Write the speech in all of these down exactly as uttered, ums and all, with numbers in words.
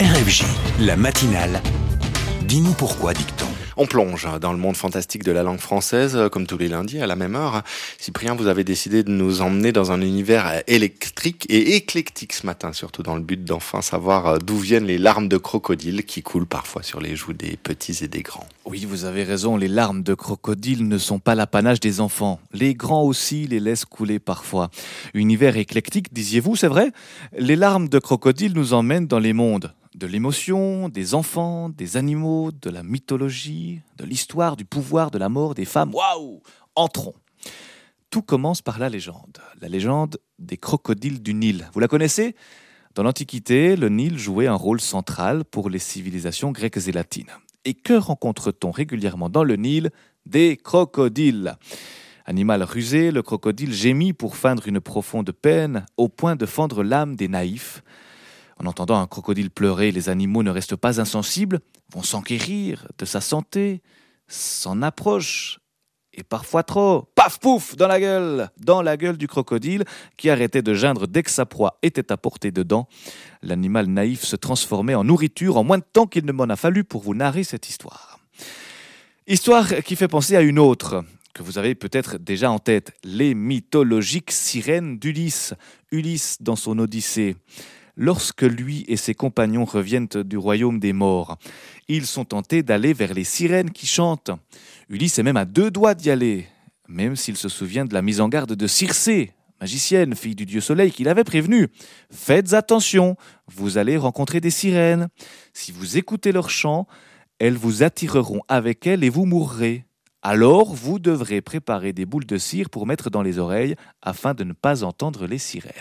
R F J, la matinale. Dis-nous pourquoi, dicton. On plonge dans le monde fantastique de la langue française, comme tous les lundis à la même heure. Cyprien, vous avez décidé de nous emmener dans un univers électrique et éclectique ce matin, surtout dans le but d'enfin savoir d'où viennent les larmes de crocodile qui coulent parfois sur les joues des petits et des grands. Oui, vous avez raison, les larmes de crocodile ne sont pas l'apanage des enfants. Les grands aussi les laissent couler parfois. Univers éclectique, disiez-vous, c'est vrai ? Les larmes de crocodile nous emmènent dans les mondes de l'émotion, des enfants, des animaux, de la mythologie, de l'histoire, du pouvoir, de la mort, des femmes. Waouh ! Entrons. Tout commence par la légende. La légende des crocodiles du Nil. Vous la connaissez ? Dans l'Antiquité, le Nil jouait un rôle central pour les civilisations grecques et latines. Et que rencontre-t-on régulièrement dans le Nil ? Des crocodiles. Animal rusé, le crocodile gémit pour feindre une profonde peine, au point de fendre l'âme des naïfs. En entendant un crocodile pleurer, les animaux ne restent pas insensibles, vont s'enquérir de sa santé, s'en approchent, et parfois trop, paf pouf, dans la gueule, dans la gueule du crocodile, qui arrêtait de geindre dès que sa proie était à portée dedans. L'animal naïf se transformait en nourriture en moins de temps qu'il ne m'en a fallu pour vous narrer cette histoire. Histoire qui fait penser à une autre, que vous avez peut-être déjà en tête, les mythologiques sirènes d'Ulysse. Ulysse dans son Odyssée. Lorsque lui et ses compagnons reviennent du royaume des morts, ils sont tentés d'aller vers les sirènes qui chantent. Ulysse est même à deux doigts d'y aller, même s'il se souvient de la mise en garde de Circé, magicienne, fille du dieu soleil, qui l'avait prévenu. Faites attention, vous allez rencontrer des sirènes. Si vous écoutez leurs chants, elles vous attireront avec elles et vous mourrez. Alors, vous devrez préparer des boules de cire pour mettre dans les oreilles afin de ne pas entendre les sirènes.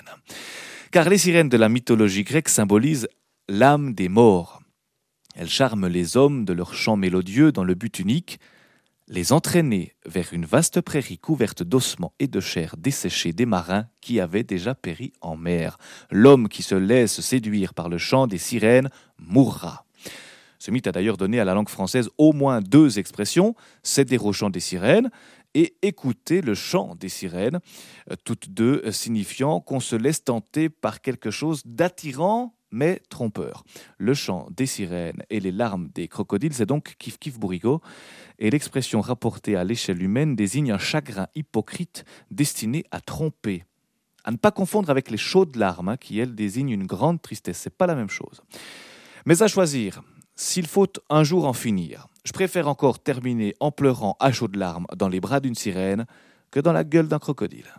Car les sirènes de la mythologie grecque symbolisent l'âme des morts. Elles charment les hommes de leurs chants mélodieux dans le but unique, les entraîner vers une vaste prairie couverte d'ossements et de chair desséchée des marins qui avaient déjà péri en mer. L'homme qui se laisse séduire par le chant des sirènes mourra. Ce mythe a d'ailleurs donné à la langue française au moins deux expressions, céder au chant des sirènes et écouter le chant des sirènes, toutes deux signifiant qu'on se laisse tenter par quelque chose d'attirant mais trompeur. Le chant des sirènes et les larmes des crocodiles, c'est donc kiff kiff bourrico, et l'expression rapportée à l'échelle humaine désigne un chagrin hypocrite destiné à tromper. À ne pas confondre avec les chaudes larmes, hein, qui elles désignent une grande tristesse, c'est pas la même chose. Mais à choisir, s'il faut un jour en finir, je préfère encore terminer en pleurant à chaudes larmes dans les bras d'une sirène que dans la gueule d'un crocodile.